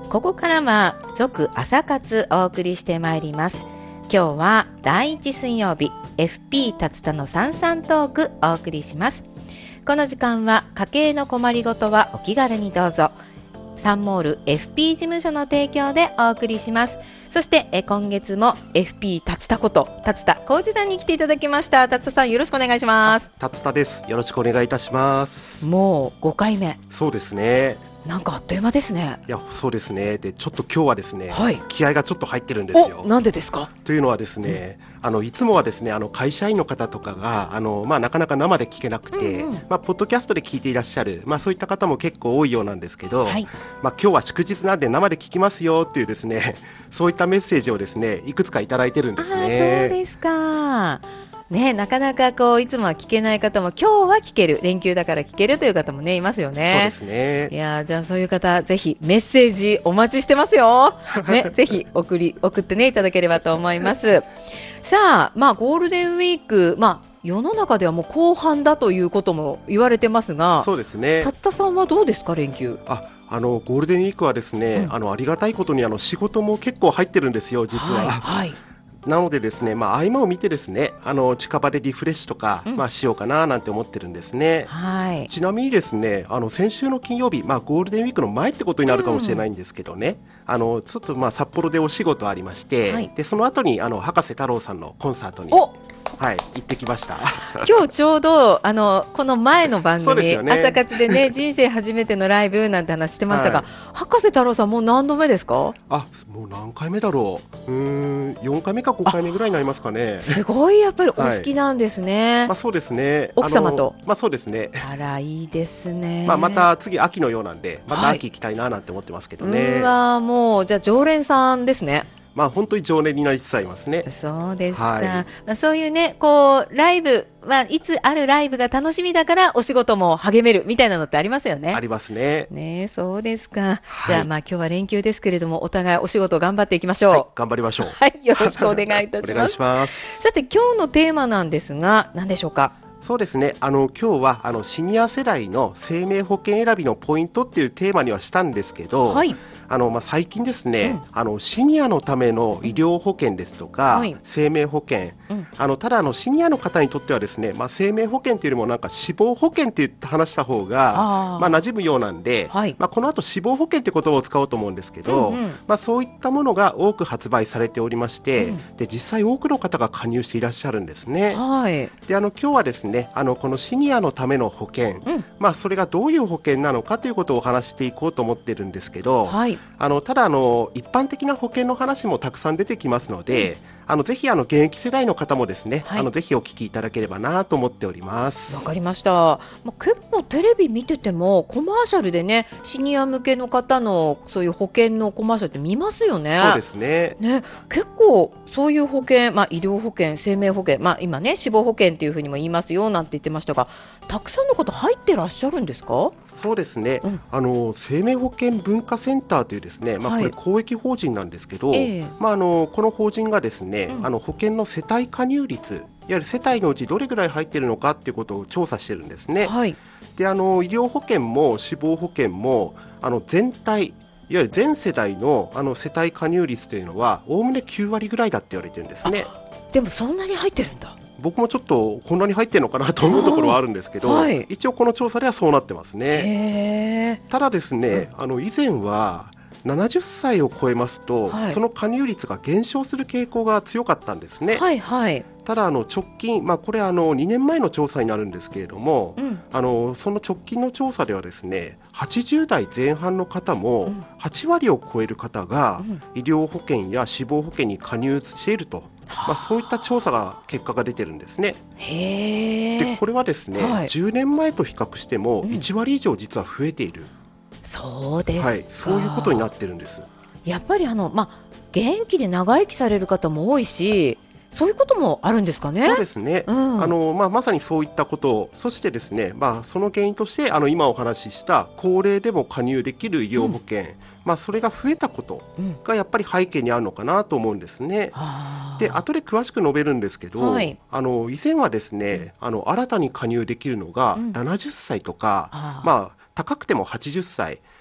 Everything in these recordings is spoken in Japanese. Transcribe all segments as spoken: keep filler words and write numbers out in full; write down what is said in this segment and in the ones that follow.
ここからは続朝活お送りしてまいります。今日はだいいち水曜日 エフピー 達田のさんさんトークお送りします。この時間は家計の困りごとはお気軽にどうぞ、サンモール エフピー 事務所の提供でお送りします。そしてえ今月も エフピー 達田こと達田浩二さんに来ていただきました。達田さん、よろしくお願いします。 達田です。よろしくお願いいたします。 もうごかいめ。 そうですね。 なんかあっという間ですね。 いや、そうですね。で、ちょっと今日はですね、 はい、 気合がちょっと入ってるんですよ。 なんでですか？ というのはですね、うん、あのいつもはですね、あの会社員の方とかがあの、まあ、なかなか生で聞けなくて、うんうん、まあ、ポッドキャストで聞いていらっしゃる、まあ、そういった方も結構多いようなんですけど、はい、まあ、今日は祝日なんで生で聞きますよっていうですね、そういったメッセージをですね、いくつかいただいてるんですね。 あ、そうですか。ね、なかなかこういつもは聞けない方も今日は聞ける、連休だから聞けるという方もねいますよね。 そうですね。 いや、じゃあそういう方ぜひメッセージお待ちしてますよ、ね、ぜひ送り送ってねいただければと思います。さあ、まあ、ゴールデンウィーク、まあ、世の中ではもう後半だということも言われてますが、 そうですね。 達田さんはどうですか、連休？ ああのゴールデンウィークはですね、うん、あのありがたいことにあの仕事も結構入ってるんですよ、実は。はいはい、なのでですね、まあ、合間を見てですね、あの近場でリフレッシュとか、うん、まあ、しようかななんて思ってるんですね。はい、ちなみにですね、あの先週の金曜日、まあ、ゴールデンウィークの前ってことになるかもしれないんですけどね、うん、あのちょっとまあ札幌でお仕事ありまして、はい、でその後にあの博士太郎さんのコンサートにはい、行ってきました。 今日ちょうどあのこの前の番組、ね、朝活でね人生初めてのライブなんて話してましたが、はい、博士太郎さんもう何度目ですか？ あ、もう何回目だろう。うーん、よんかいめかごかいめぐらいになりますかね。 すごいやっぱりお好きなんですね。はい、 まあ、そうですね。 奥様と。 まあ、そうですね。 あら、いいですね。 まあ、また次秋のようなんで、また秋行きたいななんて思ってますけどね。はい、 うわ、もうじゃあ常連さんですね。 まあ、本当に常連になりつつありますね。 そうですか。はい、 まあ、そういうね、こうライブはいつあるライブが楽しみだからお仕事も励めるみたいなのってありますよね。 ありますね。 ね、そうですか。はい、じゃあ、まあ今日は連休ですけれども、お互いお仕事頑張っていきましょう。はい、 頑張りましょう。 はい、よろしくお願いいたします。 お願いします。 さて、今日のテーマなんですが、何でしょうか？ そうですね、あの今日はあのシニア世代の生命保険選びのポイントっていうテーマにはしたんですけど、はい、あのまあ、最近ですね、うん、あのシニアのための医療保険ですとか、はい、生命保険、うん、あのただあのシニアの方にとってはですね、まあ、生命保険というよりもなんか死亡保険って言って話した方がまあ、馴染むようなんで、はい、まあ、この後死亡保険って言葉を使おうと思うんですけど、うんうん、まあ、そういったものが多く発売されておりまして、うん、で実際多くの方が加入していらっしゃるんですね。はい、であの今日はですね、あのこのシニアのための保険、うん、まあ、それがどういう保険なのかということをお話していこうと思ってるんですけど、はい、あのただあの一般的な保険の話もたくさん出てきますので、うん、あのぜひあの現役世代の方もですね、はい、あのぜひお聞きいただければなと思っております。 わかりました。まあ、結構テレビ見ててもコマーシャルでね、シニア向けの方のそういう保険のコマーシャルって見ますよね。 そうですね。 ね、結構そういう保険、まあ、医療保険、生命保険、まあ、今ね死亡保険っていうふうにも言いますよなんて言ってましたが、たくさんの方入ってらっしゃるんですか？ そうですね、うん、あの生命保険文化センターというですね、まあ、これ公益法人なんですけど、はい、えーまあ、あのこの法人がですね、うん、あの保険の世帯加入率、いわゆる世帯のうちどれぐらい入っているのかっていうことを調査してるんですね。はい、であの医療保険も死亡保険もあの全体、いわゆる全世代 の, あの世帯加入率というのはおおむねきゅうわりぐらいだって言われてるんですね。 でもそんなに入ってるんだ。 僕もちょっとこんなに入ってるのかなと思うところはあるんですけど、はい、一応この調査ではそうなってますね。ただですね、うん、あの以前はななじゅっさいを超えますと、はい、その加入率が減少する傾向が強かったんですね。はいはい、ただあの直近、まあ、これあのにねんまえの調査になるんですけれども、うん、あのその直近の調査ではですね、はちじゅうだいぜん半の方もはちわりを超える方が医療保険や死亡保険に加入していると、まあ、そういった調査が結果が出てるんですね。へー。でこれはですね、はい、じゅうねんまえと比較してもいちわり以上実は増えている、うん、 そうですか、 はい、そういうことになってるんです。 やっぱりあの、まあ、元気で長生きされる方も多いし、そういうこともあるんですかね。 そうですね、うん、あのまあ、まさにそういったことを、そしてですね、まあ、その原因としてあの今お話しした高齢でも加入できる医療保険、うん、まあ、それが増えたことがやっぱり背景にあるのかなと思うんですね。うん、で後で詳しく述べるんですけど、はい、あの以前はですね、あの新たに加入できるのがななじゅっさいとか、うん、まあ、高くてもはちじゅっさい、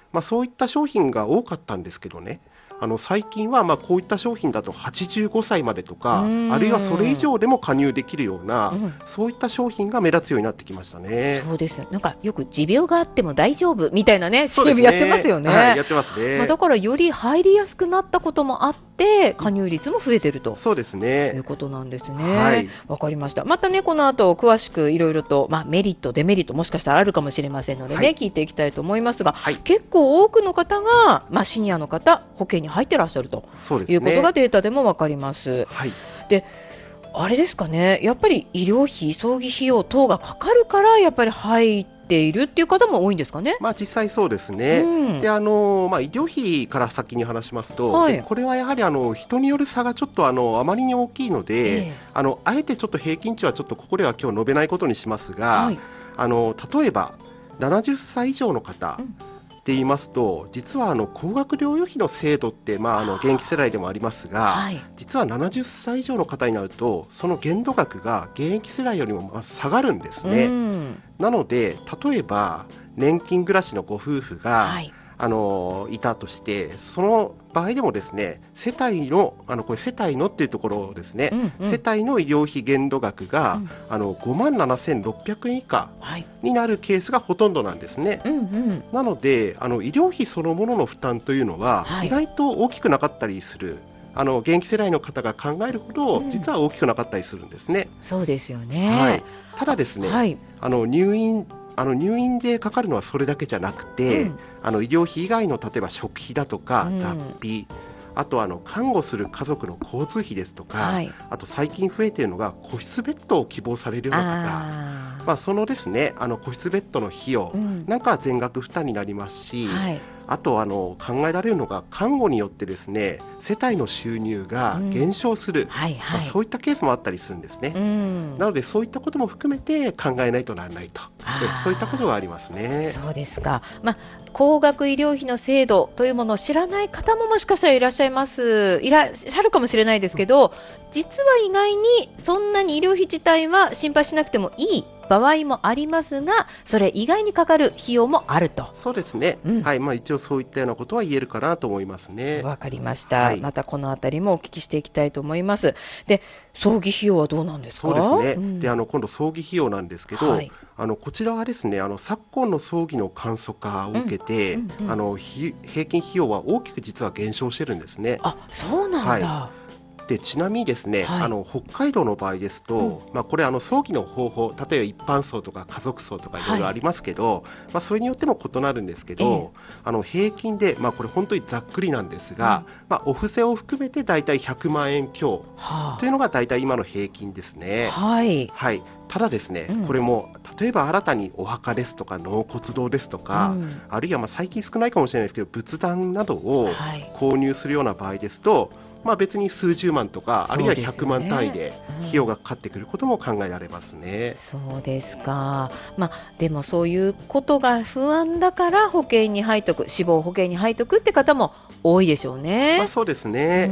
まあ、そういった商品が多かったんですけどね、あの最近はまあこういった商品だとはちじゅうごさいまでとか、あるいはそれ以上でも加入できるような、うん、そういった商品が目立つようになってきましたね。 そうですよ。なんかよく持病があっても大丈夫みたいなね シーエム やってますよね。 はい、やってますね。 まあ、だからより入りやすくなったこともあって加入率も増えてると、 そうですね、 いうことなんですね。 はい、 わかりました。またねこの後詳しくいろいろと、まあ、メリットデメリットもしかしたらあるかもしれませんのでね、はい、聞いていきたいと思いますが、はい、結構多くの方が、まあ、シニアの方保険に入ってらっしゃるとそうですね、 いうことがデータでもわかります。 はい、 であれですかね、やっぱり医療費葬儀費用等がかかるからやっぱり入っているっていう方も多いんですかね。 まあ、実際そうですね、うん、であのまあ、医療費から先に話しますと、はい、これはやはりあの人による差がちょっとあのあまりに大きいので、えー、あのあえてちょっと平均値はちょっとここでは今日述べないことにしますが、はい、あの例えばななじゅっさい以上の方、うんって言いますと、実はあの高額療養費の制度って、まあ、あの現役世代でもありますが、はい、実はななじゅっさい以上の方になるとその限度額が現役世代よりも下がるんですね。なので例えば年金暮らしのご夫婦が、はい、あのいたとして、その場合でもですね、世帯のあのこれ世帯のっていうところですね、うんうん、世帯の医療費限度額が、うん、あのごまんななせんろっぴゃくえん以下になるケースがほとんどなんですね。うんうん、なのであの医療費そのものの負担というのは、はい、意外と大きくなかったりする。あの現役世代の方が考えるほど、うん、実は大きくなかったりするんですね。 そうですよね。 はい、ただですね、はい、あの入院あの入院でかかるのはそれだけじゃなくて、うん、あの医療費以外の例えば食費だとか、うん、雑費、あとあの看護する家族の交通費ですとか、はい、あと最近増えているのが個室ベッドを希望されるような方、あ、まあ、そのですね、あの個室ベッドの費用なんかは全額負担になりますし、うん、はい、あとあの考えられるのが看護によってですね、世帯の収入が減少する、うん、はいはい、まあ、そういったケースもあったりするんですね。うん、なのでそういったことも含めて考えないとならないと、そういったことがありますね。 そうですか。まあ、高額医療費の制度というものを知らない方ももしかしたらいらっしゃいますいらっしゃるかもしれないですけど、実は意外にそんなに医療費自体は心配しなくてもいい場合もありますが、それ以外にかかる費用もあると。 そうですね、うん、はい、まあ、一応そういったようなことは言えるかなと思いますね。 わかりました、はい、またこのあたりもお聞きしていきたいと思います。で、葬儀費用はどうなんですか。 そうですね、うん、であの今度葬儀費用なんですけど、はい、あのこちらはですね、あの昨今の葬儀の簡素化を受けて、うんうんうん、あの平均費用は大きく実は減少してるんですね。 あ、そうなんだ、 はい、でちなみにですね、はい、あの北海道の場合ですと、うん、まあ、これあの葬儀の方法、例えば一般葬とか家族葬とかいろいろありますけど、はい、まあ、それによっても異なるんですけど、えー、あの平均で、まあ、これ本当にざっくりなんですが、うん、まあ、お布施を含めてだいたいひゃくまんえん強というのがだいたい今の平均ですね。 はい、はい、 ただですね、うん、これも例えば新たにお墓ですとか納骨堂ですとか、うん、あるいはまあ最近少ないかもしれないですけど仏壇などを購入するような場合ですと、まあ、別に数十万とか、あるいはひゃくまん単位で費用がかかってくることも考えられますね。 うん、そうですか。まあ、でもそういうことが不安だから保険に入っとく、死亡保険に入っとくって方も多いでしょうね。 まあ、そうですね。 うん、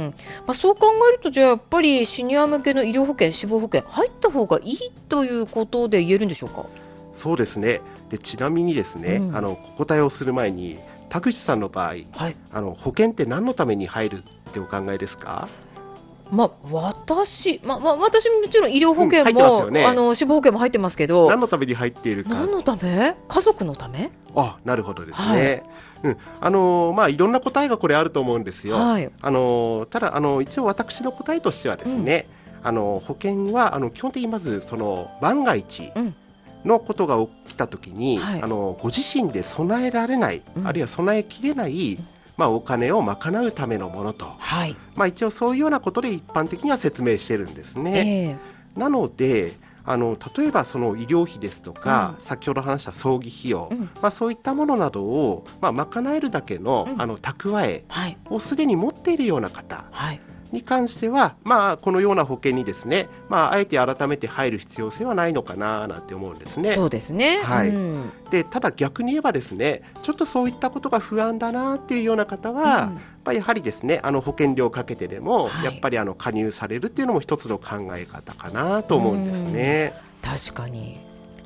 まあ、そう考えると、じゃあやっぱりシニア向けの医療保険、死亡保険入った方がいいということで言えるんでしょうか。 そうですね。でちなみにですね、うん、あのお答えをする前に田口さんの場合、はい、あの保険って何のために入るってお考えですか。 まあ、私、まあまあ、私ももちろん医療保険も、うん、ね、あの死亡保険も入ってますけど、 何のために入っているか。 何のため？家族のため？ あ、なるほどですね。はい、うん、あのまあ、いろんな答えがこれあると思うんですよ。はい、あのただあの一応私の答えとしてはですね、うん、あの保険はあの基本的にまずその万が一、うん、のことが起きたときに、はい、あのご自身で備えられない、うん、あるいは備えきれない、うん、まあ、お金を賄うためのものと、はい、まあ、一応そういうようなことで一般的には説明してるんですね。えー、なのであの例えばその医療費ですとか、うん、先ほど話した葬儀費用、うん、まあ、そういったものなどを、まあ、賄えるだけの、うん、あの蓄えをすでに持っているような方、はい、に関しては、まあ、このような保険にですね、まあ、あえて改めて入る必要性はないのかななんて思うんですね。 そうですね、 はい、 うん、 でただ逆に言えばですね、ちょっとそういったことが不安だなっていうような方は、うん、まあ、やはりですね、あの保険料をかけてでも、はい、やっぱりあの加入されるっていうのも一つの考え方かなと思うんですね。 うん、確かに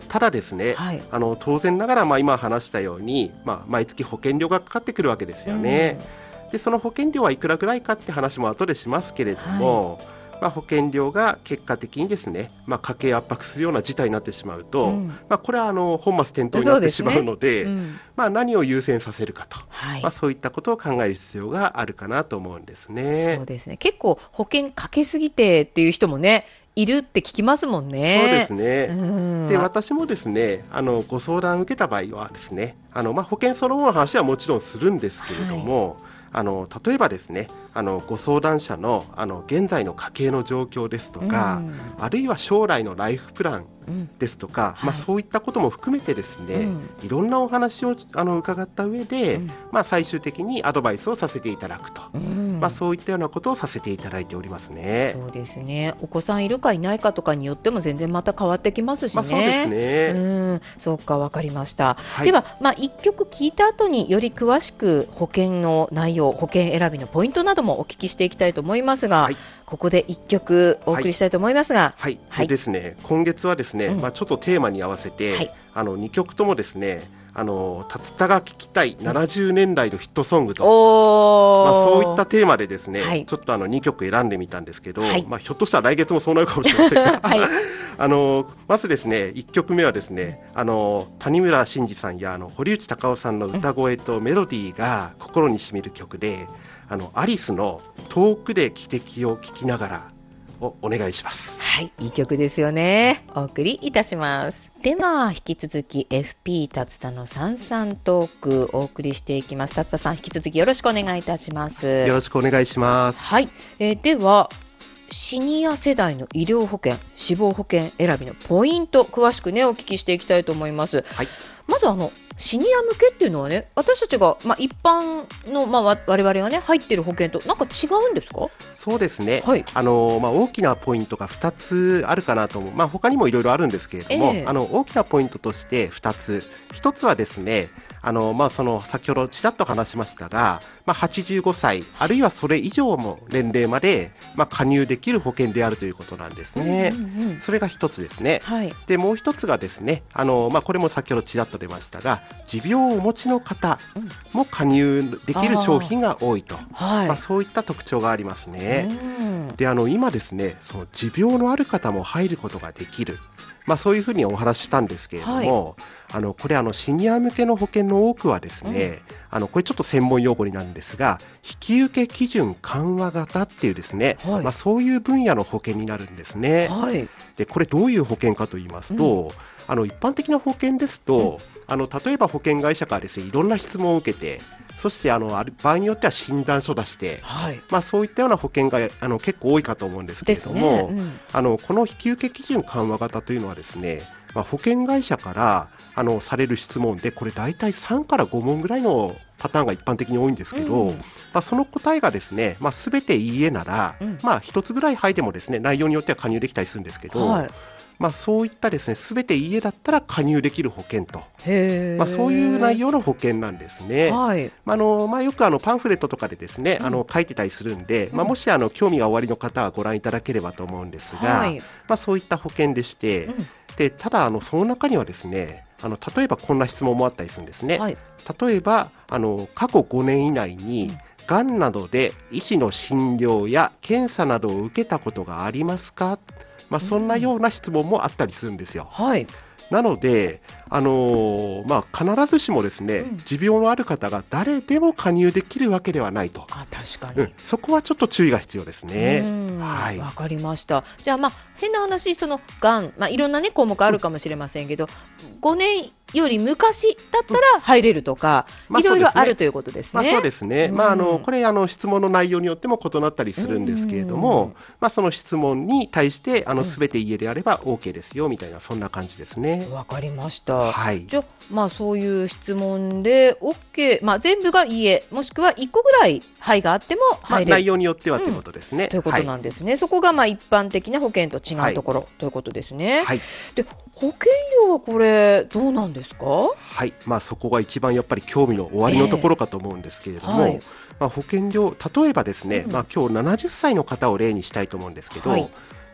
ただですね、はい、あの当然ながらまあ今話したように、まあ、毎月保険料がかかってくるわけですよね、うん、でその保険料はいくらぐらいかって話も後でしますけれども、はい、まあ、保険料が結果的にですね、まあ、家計圧迫するような事態になってしまうと、うん、まあ、これはあの本末転倒になってしまうので、そうですね、うん、まあ、何を優先させるかと、はい、まあ、そういったことを考える必要があるかなと思うんですね。 そうですね、結構保険かけすぎてっていう人もねいるって聞きますもんね。 そうですね、うん、で私もですねあのご相談を受けた場合はですねあの、まあ、保険そのものの話はもちろんするんですけれども、はい、あの例えばですねあのご相談者の、あの現在の家計の状況ですとか、うん、あるいは将来のライフプランですとか、うん、まあ、そういったことも含めてですね、はい、いろんなお話をあの伺った上で、うん、まあ、最終的にアドバイスをさせていただくと、うん、まあ、そういったようなことをさせていただいておりますね。 そうですね、お子さんいるかいないかとかによっても全然また変わってきますしね、 まあ、そうですね、 うん、そうか、わかりました、はい、では、まあ、いっきょく聞いた後により詳しく保険の内容、保険選びのポイントなどもお聞きしていきたいと思いますが、はい、ここでいっきょくお送りしたいと思いますが、 はい、はい、でですね、今月はですね、うん、まあ、ちょっとテーマに合わせて、はい、あのにきょくともですね、あの竜田が聴きたいななじゅうねんだいのヒットソングと、まあ、そういったテーマでですね、はい、ちょっとあのにきょく選んでみたんですけど、はい、まあ、ひょっとしたら来月もそうなるかもしれませんが、はい、あのまずですねいっきょくめはですねあの谷村新司さんやあの堀内孝雄さんの歌声とメロディーが心にしみる曲で、あのアリスの遠くで汽笛を聞きながらをお願いします。 はい、いい曲ですよね。お送りいたします。では引き続き エフピー 竜田のさんさんトークお送りしていきます。竜田さん、引き続きよろしくお願いいたします。 よろしくお願いします。 はい、えー、ではシニア世代の医療保険、死亡保険選びのポイント、詳しくねお聞きしていきたいと思います。はい、まずあのシニア向けっていうのはね、私たちが、まあ、一般の、まあ、我々がね入っている保険となんか違うんですか？ そうですね、はい、あのまあ、大きなポイントがふたつあるかなと思う、まあ、他にもいろいろあるんですけれども、えー、あの大きなポイントとしてふたつ、ひとつはですねあの、まあ、その先ほどちらっと話しましたが、まあ、はちじゅうごさいあるいはそれ以上の年齢まで、まあ、加入できる保険であるということなんですね、うんうんうん、それがひとつですね、はい、でもうひとつがですねあの、まあ、これも先ほどちらっと出ましたが、持病をお持ちの方も加入できる商品が多いと、はい、まあ、そういった特徴がありますね。であの今ですねその持病のある方も入ることができる、まあ、そういうふうにお話ししたんですけれども、はい、あのこれあのシニア向けの保険の多くはですね、うん、あのこれちょっと専門用語になるんですが、引き受け基準緩和型っていうですね、はい、まあ、そういう分野の保険になるんですね、はい、でこれどういう保険かと言いますと、うん、あの一般的な保険ですと、うん、あの例えば保険会社からですねいろんな質問を受けて、そしてあのある場合によっては診断書出して、はい、まあ、そういったような保険があの結構多いかと思うんですけれども、ね、うん、あのこの引き受け基準緩和型というのはですね、まあ、保険会社からあのされる質問で、これ大体さんからごもんぐらいのパターンが一般的に多いんですけど、うん、まあ、その答えがですね、まあ、全ていいえなら、うん、まあ、ひとつぐらい入ってもですね内容によっては加入できたりするんですけど、はい、まあ、そういったですね全ていいえだったら加入できる保険と、まあ、そういう内容の保険なんですね、はい、まあのまあ、よくあのパンフレットとかでですね、うん、あの書いてたりするんで、うん、まあ、もしあの興味がおありの方はご覧いただければと思うんですが、はい、まあ、そういった保険でして、うん、でただあのその中にはですねあの例えばこんな質問もあったりするんですね、はい、例えばあの過去ごねん以内に、うん、がんなどで医師の診療や検査などを受けたことがありますか、まあ、そんなような質問もあったりするんですよ、うん、はい、なので、あのーまあ、必ずしもですね、うん、持病のある方が誰でも加入できるわけではないと。 あ、確かに、 うん、そこはちょっと注意が必要ですね。はい、 わかりました。じゃあ、まあ、変な話、そのがん、まあ、いろんな、ね、項目あるかもしれませんけど、うん、ごねんより昔だったら入れるとか、うん、いろいろあるということですね。 まあ、そうですね、まあ、あのこれあの質問の内容によっても異なったりするんですけれども、まあ、その質問に対してあの全て家であれば OK ですよみたいな、そんな感じですね。 わかりました、はい、じゃあ、まあ、そういう質問で OK、まあ、全部が家もしくはいっこぐらいはいがあっても入れる、 まあ、内容によってはということですね、うん、 ということなんですね、はい、そこがまあ一般的な保険と違うところ、はい、ということですね、はい、で保険料はこれどうなんですか？ はい、まあ、そこが一番やっぱり興味の終わりのところかと思うんですけれども、えーはい、まあ、保険料例えばですね、うん、まあ、今日ななじゅっさいの方を例にしたいと思うんですけど、はい、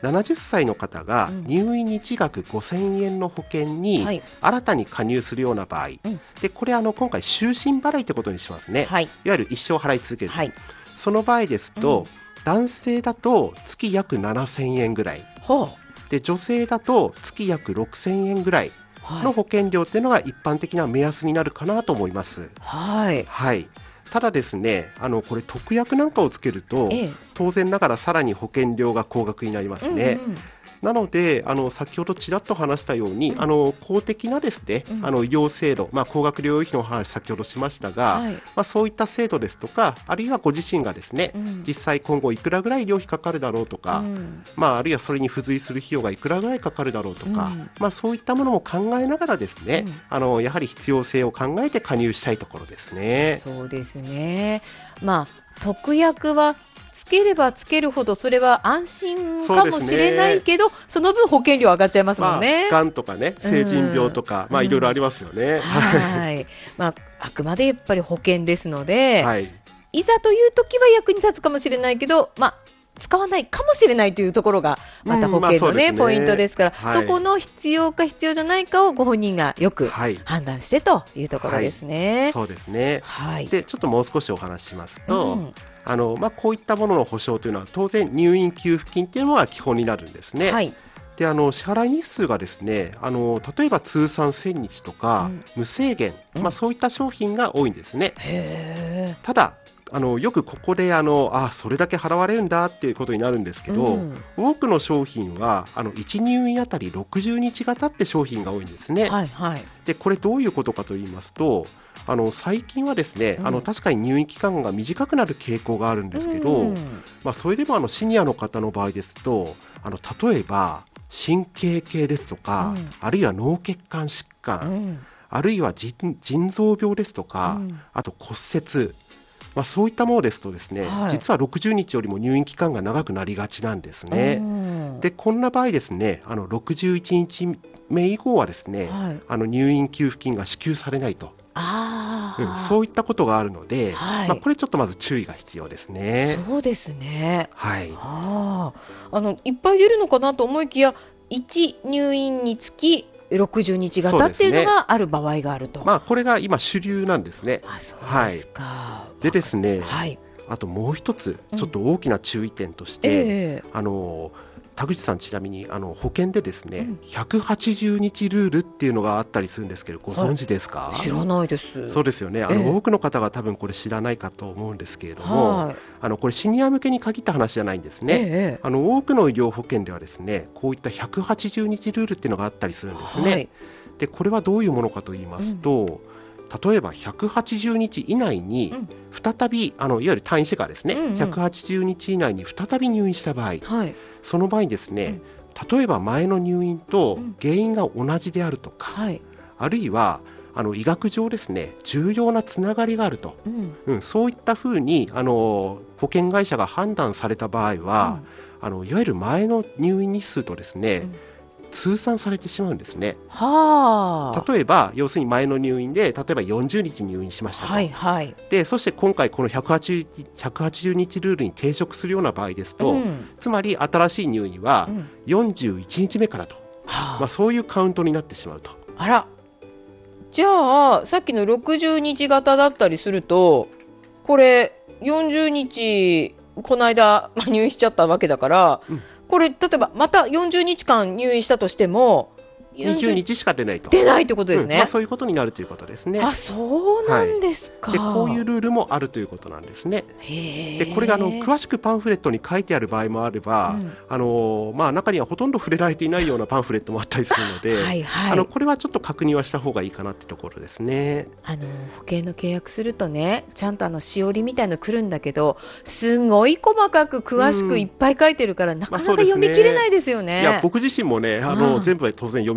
ななじゅっさいの方が入院日額ごせんえんの保険に新たに加入するような場合、うん、でこれあの今回終身払いということにしますね、はい、いわゆる一生払い続ける、はい、その場合ですと、うん、男性だと月約ななせんえんぐらい、はあ、で女性だと月約ろくせんえんぐらいの保険料というのが一般的な目安になるかなと思います。はい、はい、ただですね、あのこれ特約なんかをつけると、ええ、当然ながらさらに保険料が高額になりますね、うんうん、なのであの先ほどちらっと話したように、うん、あの公的なですね、うん、あの医療制度、まあ、高額療養費の話先ほどしましたが、はい、まあ、そういった制度ですとか、あるいはご自身がですね、うん、実際今後いくらぐらい医療費かかるだろうとか、うん、まあ、あるいはそれに付随する費用がいくらぐらいかかるだろうとか、うん、まあ、そういったものも考えながらですね、うん、あのやはり必要性を考えて加入したいところですね。 そうですね、まあ、特約はつければつけるほどそれは安心かもしれないけど そ,、ね、その分保険料上がっちゃいますもんね。 まあ、がんとかね、成人病とか、うん、まあ、いろいろありますよね、うん、 はい、まあ、あくまでやっぱり保険ですので、はい、いざという時は役に立つかもしれないけど、まあ、使わないかもしれないというところがまた保険の、ね、うん、まあ、ポイントですから、はい、そこの必要か必要じゃないかをご本人がよく判断してというところですね、 はい、そうですね、はい、でちょっともう少しお話ししますと、うん、あのまあ、こういったものの保証というのは当然入院給付金というのが基本になるんですね、はい、であの支払い日数がですね、あの例えば通算せんにちとか、うん、無制限、うん、まあ、そういった商品が多いんですね。へー。ただあのよくここであのあそれだけ払われるんだっていうことになるんですけど、うん、多くの商品はあのいち入院あたりろくじゅうにち型って商品が多いんですね、はいはい、でこれどういうことかと言いますと、あの最近はですね、うん、あの確かに入院期間が短くなる傾向があるんですけど、うん、まあ、それでもあのシニアの方の場合ですと、あの例えば神経系ですとか、うん、あるいは脳血管疾患、うん、あるいは 腎, 腎臓病ですとか、うん、あと骨折、まあ、そういったものですとですね、はい、実はろくじゅうにちよりも入院期間が長くなりがちなんですね。でこんな場合ですね、あのろくじゅういちにちめ以降はですね、はい、あの入院給付金が支給されないと、あ、うん、そういったことがあるので、はい、まあ、これちょっとまず注意が必要ですね。 そうですね、 はい、 ああのいっぱい出るのかなと思いきや、いち入院につきろくじゅうにち型っていうのがある場合があると、 まあ、これが今主流なんですね。 あ、そうですか、はい、 でですね、はい、あともう一つちょっと大きな注意点として、うん、えー、あの田口さん、ちなみにあの保険でですね、うん、ひゃくはちじゅうにちルールっていうのがあったりするんですけど、ご存知ですか？ はい、知らないです。 そうですよね、あの、えー、多くの方が多分これ知らないかと思うんですけれども、はい、あのこれシニア向けに限った話じゃないんですね、えー、あの多くの医療保険ではですね、こういったひゃくはちじゅうにちルールっていうのがあったりするんですね、はい、でこれはどういうものかと言いますと、うん、例えばひゃくはちじゅうにち以内に再び、あのいわゆる退院してからですね、うんうん、ひゃくはちじゅうにち以内に再び入院した場合、はい、その場合にですね、うん、例えば前の入院と原因が同じであるとか、うん、はい、あるいはあの医学上ですね、重要なつながりがあると、うんうん、そういったふうにあの保険会社が判断された場合は、うん、あのいわゆる前の入院日数とですね、うん、通算されてしまうんですね。はあ、例えば要するに前の入院で例えばよんじゅうにち入院しましたと、はいはい、でそして今回このひゃくはちじゅうにちルールに抵触するような場合ですと、うん、つまり新しい入院はよんじゅういちにちめからと、うん、まあ、そういうカウントになってしまうと。 あら、じゃあさっきのろくじゅうにち型だったりすると、これよんじゅうにちこの間入院しちゃったわけだから、うん、これ例えばまたよんじゅうにちかん入院したとしてもにじゅうにちしか出ないと出ないってことですね、 うん、まあ、そういうことになるということですね。 あ、そうなんですか、 はい、でこういうルールもあるということなんですね。へでこれがあの詳しくパンフレットに書いてある場合もあれば、うん、あのまあ、中にはほとんど触れられていないようなパンフレットもあったりするのではい、はい、あのこれはちょっと確認はした方がいいかなってところですね。 あの保険の契約するとね、ちゃんとあのしおりみたいの来るんだけど、すごい細かく詳しくいっぱい書いてるから、うん、なかなか読み切れないですよね。 いや僕自身もね、あの、うん、全部は当然読み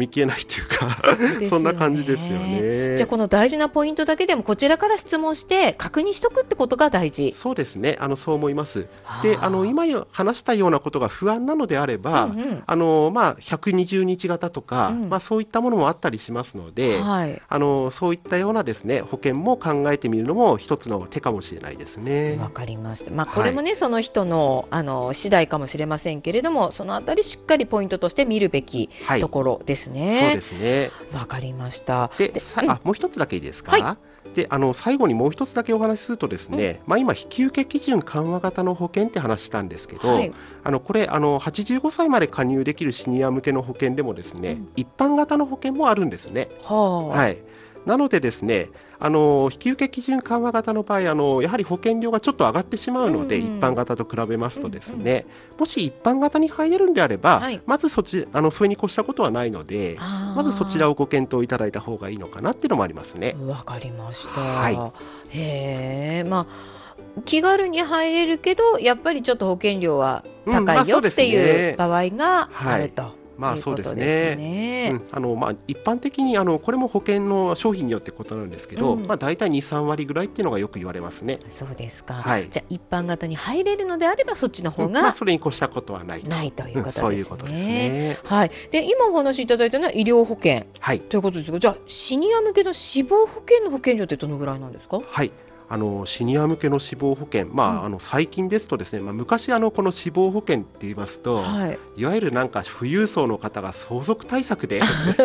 切れないというかそ, そんな感じですよね。 じゃあこの大事なポイントだけでもこちらから質問して確認しとくってことが大事。 そうですね、あのそう思います。で、あの今話したようなことが不安なのであれば、うんうん、あのまあ、ひゃくにじゅうにち型とか、うんまあ、そういったものもあったりしますので、はい、あのそういったようなですね保険も考えてみるのも一つの手かもしれないですね。 わかりました。まあ、これもね、はい、その人の、あの次第かもしれませんけれども、そのあたりしっかりポイントとして見るべきところですね。 はい、そうですね。 わかりました。 ででさ、うん、あもう一つだけいいですか。はい、であの最後にもう一つだけお話しするとですね、うんまあ、今引き受け基準緩和型の保険って話したんですけど、はい、あのこれあのはちじゅうごさいまで加入できるシニア向けの保険でもですね、うん、一般型の保険もあるんですね。はあはい、なのでですね、あの引き受け基準緩和型の場合、あのやはり保険料がちょっと上がってしまうので、うんうん、一般型と比べますとですね、うんうん、もし一般型に入れるんであれば、はい、まずそちあのそれに越したことはないので、まずそちらをご検討いただいた方がいいのかなっていうのもありますね。 わかりました。はい、へー、まあ気軽に入れるけどやっぱりちょっと保険料は高いよ、うんまあ、っていう場合があると。はい、まあそうですね。うん、あのまあ一般的にあのこれも保険の商品によって異なるんですけど、うん、まあだいたいに、さんわりぐらいっていうのがよく言われますね。 そうですか。はい、じゃあ一般型に入れるのであればそっちの方が、うんまあ、 それに越したことはないと。 ないということですね。 そういうことですね。 はい。で今お話しいただいたのは医療保険、はい、ということですが、じゃあシニア向けの死亡保険の保険料ってどのぐらいなんですか。 はい。あのシニア向けの死亡保険、まあうん、あの最近ですとですね、まあ、昔あのこの死亡保険って言いますと、はい、いわゆるなんか富裕層の方が相続対策で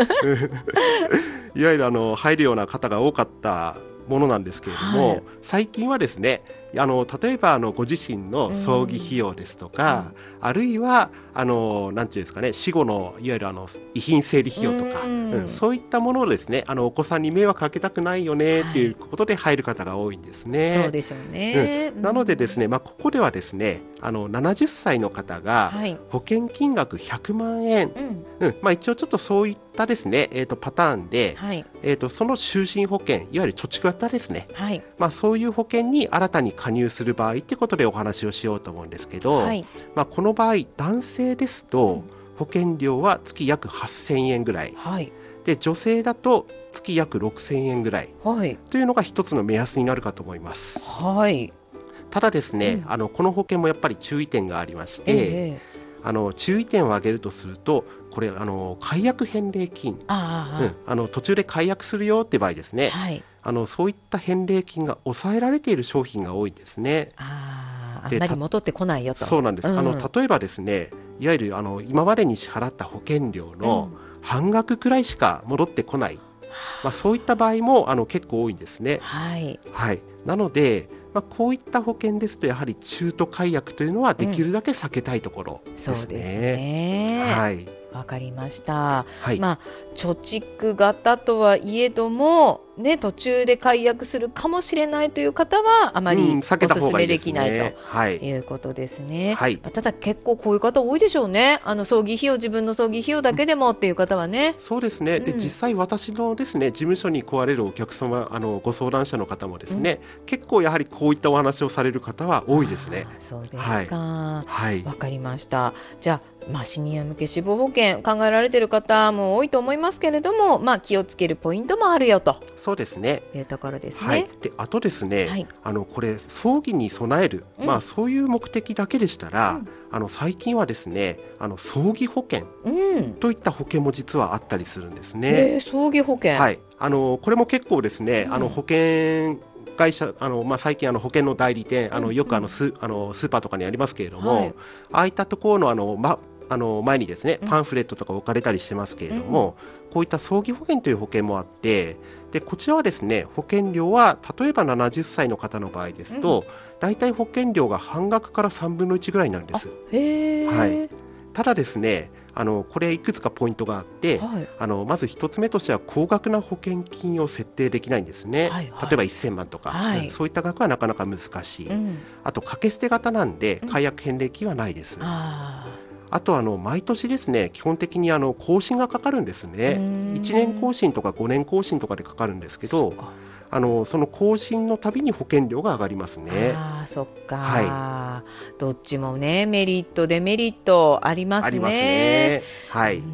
いわゆるあの入るような方が多かったものなんですけれども、はい、最近はですね、あの例えばあのご自身の葬儀費用ですとか、うん、あるいはあのなんていうんですかね、死後のいわゆるあの遺品整理費用とか、うんうん、そういったものをですね、あのお子さんに迷惑かけたくないよねっていうことで入る方が多いんですね。 はい、そうでしょうね。 うん、なのでですね、まあ、ここではですね、あのななじゅっさいの方が保険金額ひゃくまんえん、うんうんまあ、一応ちょっとそういったですね、えーとパターンで、はいえーとその就寝保険、いわゆる貯蓄型ですね、はいまあ、そういう保険に新たに加入する場合ってことでお話をしようと思うんですけど、はいまあ、この場合男性ですと保険料は月約はっせんえんぐらい、はい、で女性だと月約ろくせんえんぐらい、はい、というのが一つの目安になるかと思います。はい、ただですね、うん、あのこの保険もやっぱり注意点がありまして、えー、あの注意点を挙げるとすると、これあの解約返礼金、あ、うん、あの途中で解約するよって場合ですね、はい、あのそういった返礼金が抑えられている商品が多いんですね。 ああんまり戻ってこないよと。 そうなんです、うん、あの例えばですね、いわゆるあの今までに支払った保険料の半額くらいしか戻ってこない、うんまあ、そういった場合もあの結構多いんですね。はいはい、なので、まあ、こういった保険ですとやはり中途解約というのはできるだけ避けたいところですね。うん、そうですね。はい、 わかりました。はい、まあ貯蓄型とはいえどもね、途中で解約するかもしれないという方はあまりおすすめできないということですね。はい、ただ結構こういう方多いでしょうね。あの葬儀費用、自分の葬儀費用だけでもっていう方はね。 そうですね。で、うん、実際私のですね事務所に来られるお客様、あのご相談者の方もですね、うん、結構やはりこういったお話をされる方は多いですね。 そうですか。はい、わかりました。じゃあ、まあ、シニア向け死亡保険考えられている方も多いと思いますけれども、まあ、気をつけるポイントもあるよと。 そうですね。 いうところですね。 はい、であとですね、はい、あのこれ葬儀に備える、うんまあ、そういう目的だけでしたら、うん、あの最近はですね、あの葬儀保険といった保険も実はあったりするんですね。 えー、葬儀保険、 はい、あのこれも結構ですね、うん、あの保険会社あの、まあ、最近あの保険の代理店、あのよくあの ス,、うん、あのスーパーとかにありますけれども、はい、ああいったところのあの、まあの前にですねパンフレットとか置かれたりしてますけれども、うん、こういった葬儀保険という保険もあって、でこちらはですね保険料は例えばななじゅっさいの方の場合ですと、うん、だいたい保険料が半額からさんぶんのいちぐらいなんです。へー、はい、ただですね、あのこれいくつかポイントがあって、はい、あのまず一つ目としては高額な保険金を設定できないんですね。はいはい、例えばせんまんとか、はい、そういった額はなかなか難しい、うん、あと掛け捨て型なんで解約返礼金はないです。うん、ああとあの毎年ですね基本的にあの更新がかかるんですね。いちねん更新とかごねん更新とかでかかるんですけど、あのその更新のたびに保険料が上がりますね。 あ、そっか、はい、どっちもねメリットデメリットありますね。 ありますね。はい。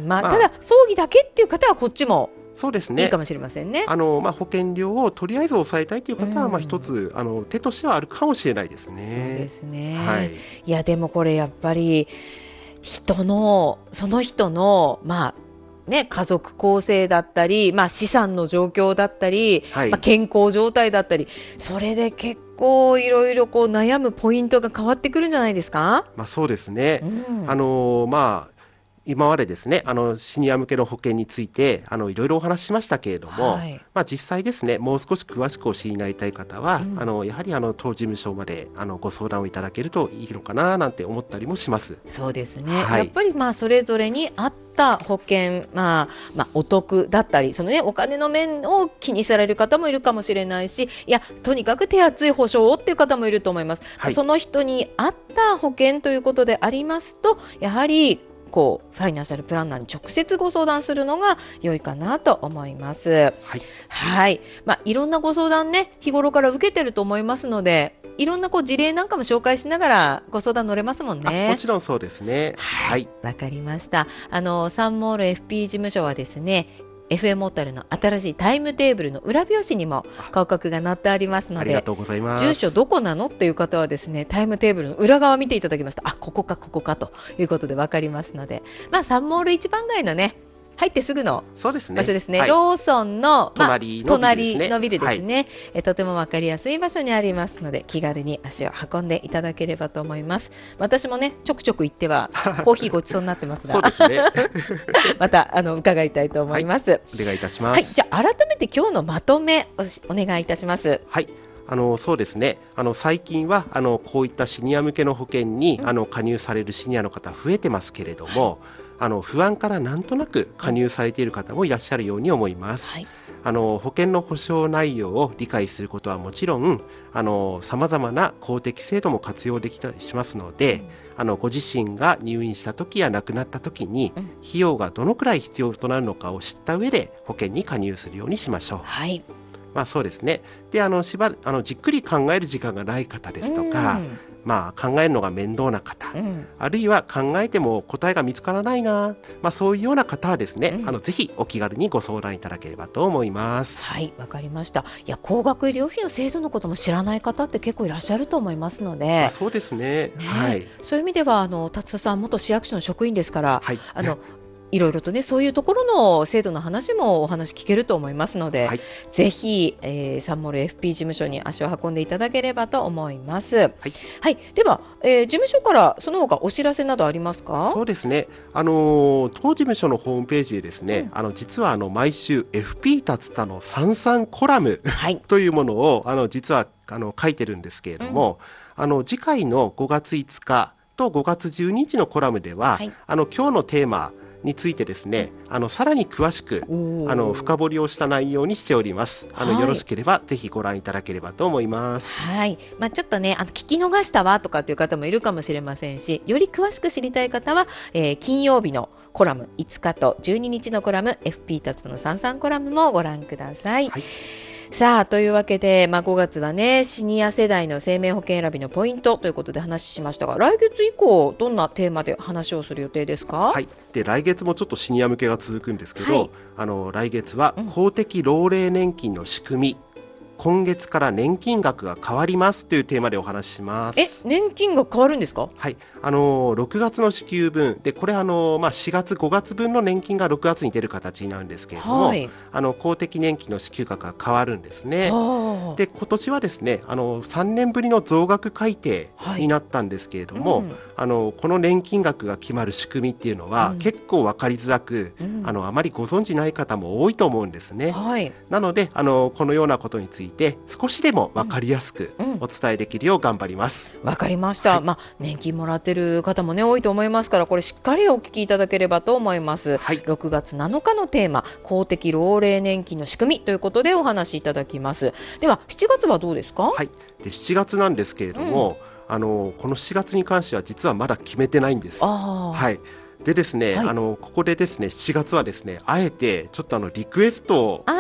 まあ、まあ、ただ葬儀だけっていう方はこっちもそうですね、 いいかもしれませんね。 あの、まあ、保険料をとりあえず抑えたいという方は、まあ、一つあの手としてはあるかもしれないですね。 そうですね、 はい、 いやでもこれやっぱり人のその人のまあね、家族構成だったり、まあ、資産の状況だったり、はい、まあ、健康状態だったり、それで結構いろいろこう悩むポイントが変わってくるんじゃないですか。 まあ、そうですね、 うん、 あのまあ今までですね、あのシニア向けの保険についてあのいろいろお話ししましたけれども、はい、まあ、実際ですね、もう少し詳しくお知りになりたい方は、うん、あのやはりあの当事務所まであのご相談をいただけるといいのかななんて思ったりもします。 そうですね、 はい、 やっぱりまあそれぞれに合った保険、まあまあ、お得だったりその、ね、お金の面を気にされる方もいるかもしれないし、いやとにかく手厚い保証をっていう方もいると思います、はい、その人に合った保険ということでありますと、やはりこうファイナンシャルプランナーに直接ご相談するのが良いかなと思います。はい、はい、まあ、いろんなご相談ね日頃から受けてると思いますので、いろんなこう事例なんかも紹介しながらご相談乗れますもんね。 もちろんそうですね。はい、 わかりました。あのサンモール エフピー 事務所はですね、エフエム 小樽の新しいタイムテーブルの裏表紙にも広告が載ってありますので、 ありがとうございます。 住所どこなのっていう方はですね、タイムテーブルの裏側見ていただきました。あ、ここかここかということで分かりますので、まあ、サンモール一番街のね入ってすぐの場所ですね、はい、ローソンの、まあ、隣のビルですね、はい、えとても分かりやすい場所にありますので、気軽に足を運んでいただければと思います。私もねちょくちょく行ってはコーヒーごちそうになってますがそうですねまたあの伺いたいと思います、はい、 お願いいたします、 はい、じゃあ改めて今日のまとめお願いいたします。 はい、あのそうですね、あの最近はあのこういったシニア向けの保険に、うん、あの加入されるシニアの方増えてますけれども、はい、あの不安からなんとなく加入されている方もいらっしゃるように思います、はい、あの保険の保証内容を理解することはもちろん、さまざまな公的制度も活用できたりしますので、うん、あのご自身が入院した時や亡くなった時に、うん、費用がどのくらい必要となるのかを知った上で保険に加入するようにしましょう。はい、まあ、そうですね。で、あのしばあのじっくり考える時間がない方ですとか、うん、まあ、考えるのが面倒な方、うん、あるいは考えても答えが見つからないな、まあ、そういうような方はですね、うん、あのぜひお気軽にご相談いただければと思います。 はい、わかりました。いや、高額医療費の制度のことも知らない方って結構いらっしゃると思いますので、 あ、そうですね、ね、はい、 そういう意味ではあの達田さん元市役所の職員ですから、はい、あのいろいろとねそういうところの制度の話もお話聞けると思いますので、はい、ぜひ、えー、サンモール エフピー 事務所に足を運んでいただければと思います。はい、はい、では、えー、事務所からその他お知らせなどありますか？ そうですね、あのー、当事務所のホームページでですね、うん、あの実はあの毎週 エフピー 達田のさんさんコラム、はい、というものをあの実はあの書いてるんですけれども、うん、あの次回のごがついつかとごがつじゅうににちのコラムでは、はい、あの今日のテーマについてですね、あのさらに詳しくあの深掘りをした内容にしております。あの、はい、よろしければぜひご覧いただければと思います。 はい、まあ、ちょっとねあの聞き逃したわとかという方もいるかもしれませんし、より詳しく知りたい方は、えー、金曜日のコラムいつかとじゅうににちのコラム エフピー 達のさんさんコラムもご覧ください。はい、さあというわけで、まあ、ごがつはねシニア世代の生命保険選びのポイントということで話しましたが、来月以降どんなテーマで話をする予定ですか？ はい、で来月もちょっとシニア向けが続くんですけど、はい、あの来月は公的老齢年金の仕組み、うん、今月から年金額が変わりますというテーマでお話しします。 え、年金が変わるんですか？ はい、あのろくがつの支給分で、これあの、まあ、しがつごがつ分の年金がろくがつに出る形になるんですけれども、はい、あの公的年金の支給額が変わるんですね。で今年はですねあのさんねんぶりの増額改定になったんですけれども、はい、うん、あのこの年金額が決まる仕組みっていうのは、うん、結構分かりづらく、うん、あのあまりご存じない方も多いと思うんですね。はい、なのであのこのようなことについて少しでも分かりやすくお伝えできるよう頑張ります。 わ、うんうん、かりました。はい、まあ、年金もらってる方もね多いと思いますから、これしっかりお聞きいただければと思います。はい、ろくがつなのかのテーマ、公的老齢年金の仕組みということでお話しいただきます。ではしちがつはどうですか？ はい、でしちがつなんですけれども、うん、あのこのしちがつに関しては実はまだ決めてないんです。あ、はい、でですね、はい、あのここでですねしちがつはですねあえてちょっとあのリクエストをちょっ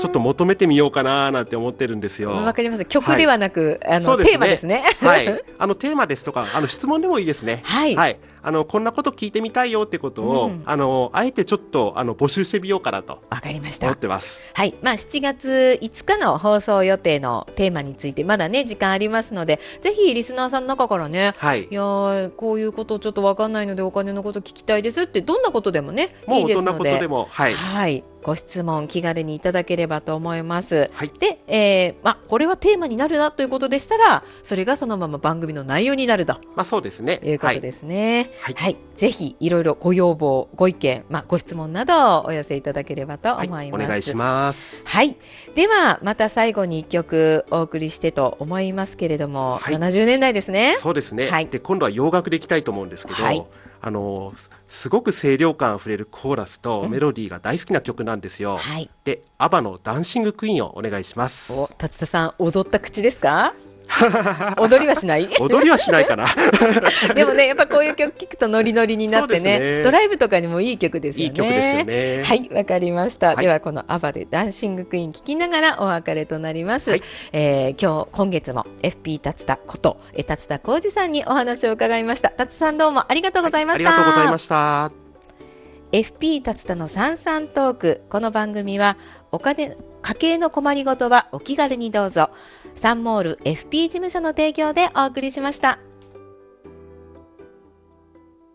ちょっと求めてみようかななんて思ってるんですよ。 わかります。曲ではなく、はい、あの、 ね、 テーマですね。 はい。あのテーマですとか、あの質問でもいいですね。 はい。 はい。あのこんなこと聞いてみたいよってことを、うん、あのあえてちょっとあの募集してみようかなと。 わかりました。 思ってます。 はい。まあしちがついつかの放送予定のテーマについてまだね時間ありますので、ぜひリスナーさんの中からね、はい。いやこういうことちょっとわかんないのでお金のこと聞きたいですってどんなことでもねいいですので、 もうどんなことでもはい。 はい。ご質問気軽にいただければと思います。 はい、 で、えーまあ、これはテーマになるなということでしたら、それがそのまま番組の内容になると、 まあ、そうですね。 いうことですね。 はいはいはい、ぜひいろいろご要望ご意見、まあ、ご質問などをお寄せいただければと思います。はい、 お願いします。 はい、ではまた最後にいっきょくお送りしてと思いますけれども、はい、ななじゅうねんだいですね。 そうですね、 はい、 で今度は洋楽でいきたいと思うんですけど、はい、あのすごく清涼感あふれるコーラスとメロディーが大好きな曲なんですよ。 うん、はい、 でアバのダンシングクイーンをお願いします。 お、達田さん踊った口ですか？踊りはしない踊りはしないかなでもねやっぱこういう曲聴くとノリノリになって ね, ねドライブとかにもいい曲ですよね。 いい曲ですよね。 はい、わかりました、はい、ではこのアバでダンシングクイーン聴きながらお別れとなります、はい、えー、今日今月も エフピー 達田こと達田浩二さんにお話を伺いました。達さんどうもありがとうございました。 はい、ありがとうございました。 エフピー 達田のさんさんトーク、この番組はお金家計の困りごとはお気軽にどうぞ、サンモール エフピー 事務所の提供でお送りしました。